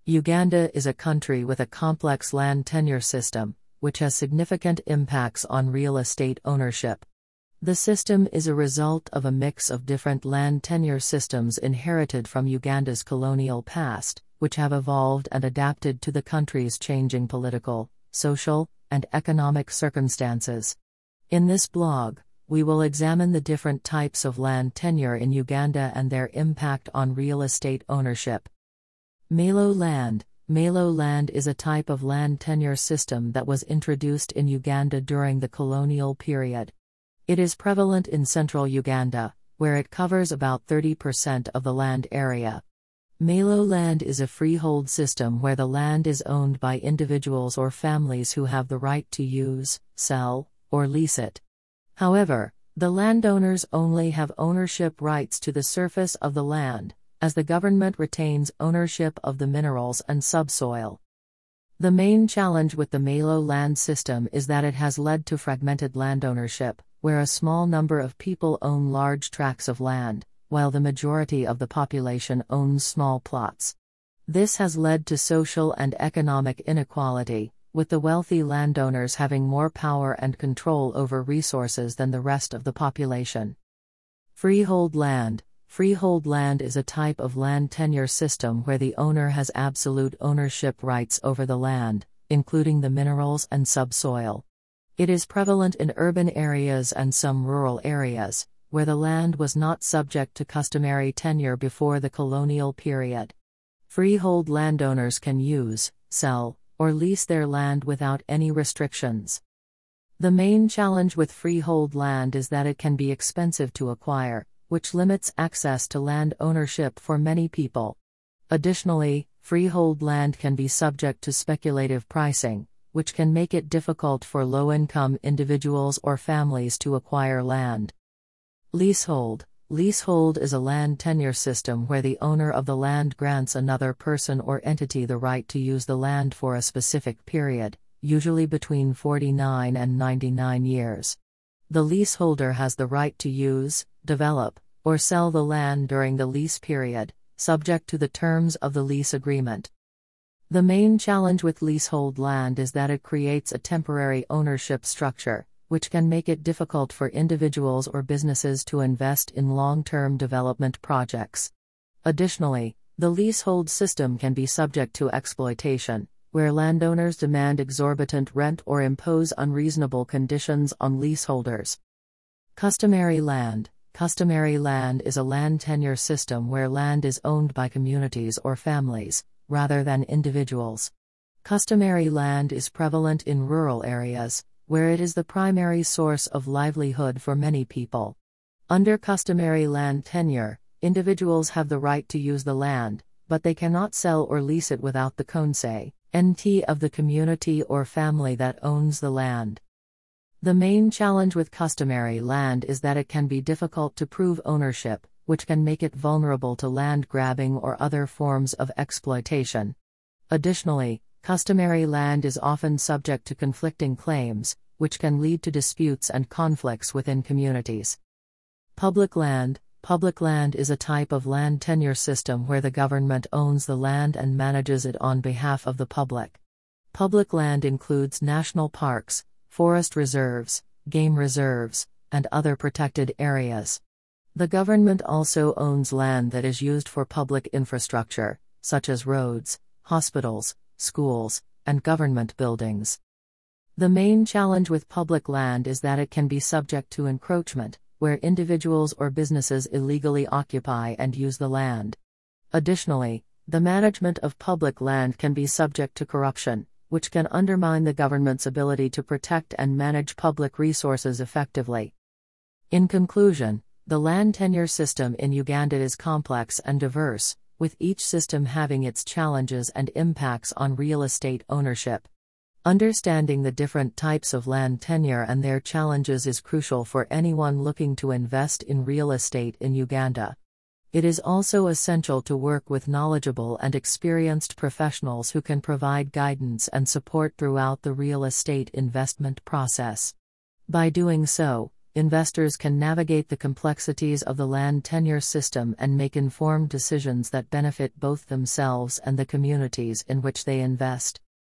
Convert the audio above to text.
Uganda is a country with a complex land tenure system, which has significant impacts on real estate ownership. The system is a result of a mix of different land tenure systems inherited from Uganda's colonial past, which have evolved and adapted to the country's changing political, social, and economic circumstances. In this blog, we will examine the different types of land tenure in Uganda and their impact on real estate ownership. Malo land. Malo land is a type of land tenure system that was introduced in Uganda during the colonial period. It is prevalent in central Uganda, where it covers about 30% of the land area. Malo land is a freehold system where the land is owned by individuals or families who have the right to use, sell, or lease it. However, the landowners only have ownership rights to the surface of the land, as the government retains ownership of the minerals and subsoil. The main challenge with the Malo land system is that it has led to fragmented land ownership, where a small number of people own large tracts of land, while the majority of the population owns small plots. This has led to social and economic inequality, with the wealthy landowners having more power and control over resources than the rest of the population. Freehold land. Freehold land is a type of land tenure system where the owner has absolute ownership rights over the land, including the minerals and subsoil. It is prevalent in urban areas and some rural areas, where the land was not subject to customary tenure before the colonial period. Freehold landowners can use, sell, or lease their land without any restrictions. The main challenge with freehold land is that it can be expensive to acquire, which limits access to land ownership for many people. Additionally, freehold land can be subject to speculative pricing, which can make it difficult for low-income individuals or families to acquire land. Leasehold. Leasehold is a land tenure system where the owner of the land grants another person or entity the right to use the land for a specific period, usually between 49 and 99 years. The leaseholder has the right to use, develop, or sell the land during the lease period, subject to the terms of the lease agreement. The main challenge with leasehold land is that it creates a temporary ownership structure, which can make it difficult for individuals or businesses to invest in long-term development projects. Additionally, the leasehold system can be subject to exploitation, where landowners demand exorbitant rent or impose unreasonable conditions on leaseholders. Customary land. Customary land is a land tenure system where land is owned by communities or families, rather than individuals. Customary land is prevalent in rural areas, where it is the primary source of livelihood for many people. Under customary land tenure, individuals have the right to use the land, but they cannot sell or lease it without the consent of the community or family that owns the land. The main challenge with customary land is that it can be difficult to prove ownership, which can make it vulnerable to land grabbing or other forms of exploitation. Additionally, customary land is often subject to conflicting claims, which can lead to disputes and conflicts within communities. Public land. Public land is a type of land tenure system where the government owns the land and manages it on behalf of the public. Public land includes national parks, forest reserves, game reserves, and other protected areas. The government also owns land that is used for public infrastructure, such as roads, hospitals, schools, and government buildings. The main challenge with public land is that it can be subject to encroachment, where individuals or businesses illegally occupy and use the land. Additionally, the management of public land can be subject to corruption, which can undermine the government's ability to protect and manage public resources effectively. In conclusion, the land tenure system in Uganda is complex and diverse, with each system having its challenges and impacts on real estate ownership. Understanding the different types of land tenure and their challenges is crucial for anyone looking to invest in real estate in Uganda. It is also essential to work with knowledgeable and experienced professionals who can provide guidance and support throughout the real estate investment process. By doing so, investors can navigate the complexities of the land tenure system and make informed decisions that benefit both themselves and the communities in which they invest.